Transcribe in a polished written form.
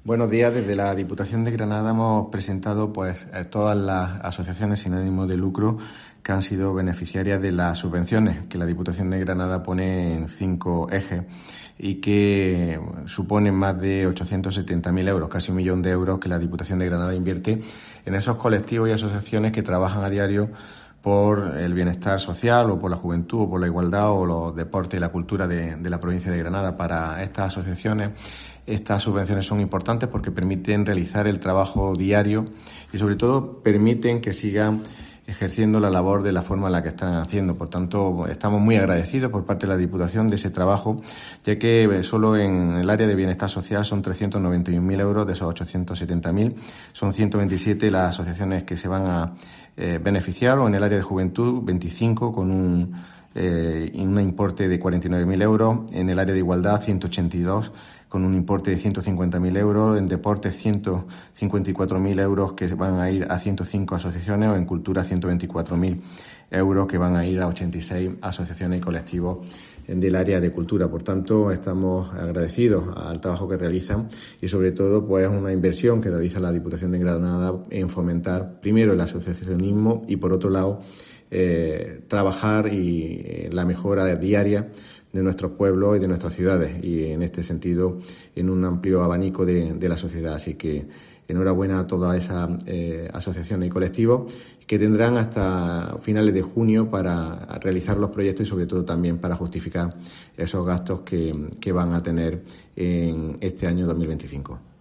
Buenos días. Desde la Diputación de Granada hemos presentado todas las asociaciones sin ánimo de lucro que han sido beneficiarias de las subvenciones que la Diputación de Granada pone en 5 ejes y que suponen más de 870.000 euros, casi 1 millón de euros que la Diputación de Granada invierte en esos colectivos y asociaciones que trabajan a diario por el bienestar social o por la juventud o por la igualdad o los deportes y la cultura de la provincia de Granada. Para estas asociaciones, estas subvenciones son importantes porque permiten realizar el trabajo diario y sobre todo permiten que sigan ejerciendo la labor de la forma en la que están haciendo. Por tanto, estamos muy agradecidos por parte de la Diputación de ese trabajo, ya que solo en el área de bienestar social son 391.000 euros de esos 870.000. Son 127 las asociaciones que se van a beneficiar, o en el área de juventud 25 con un importe de 49.000 euros, en el área de igualdad 182 con un importe de 150.000 euros, en deportes 154.000 euros que van a ir a 105 asociaciones, o en cultura 124.000 euros que van a ir a 86 asociaciones y colectivos del área de cultura. Por tanto, estamos agradecidos al trabajo que realizan y sobre todo pues una inversión que realiza la Diputación de Granada en fomentar primero el asociacionismo y por otro lado trabajar y la mejora diaria de nuestros pueblos y de nuestras ciudades, y en este sentido en un amplio abanico de la sociedad. Así que enhorabuena a todas esas asociaciones y colectivos que tendrán hasta finales de junio para realizar los proyectos y sobre todo también para justificar esos gastos que van a tener en este año 2025.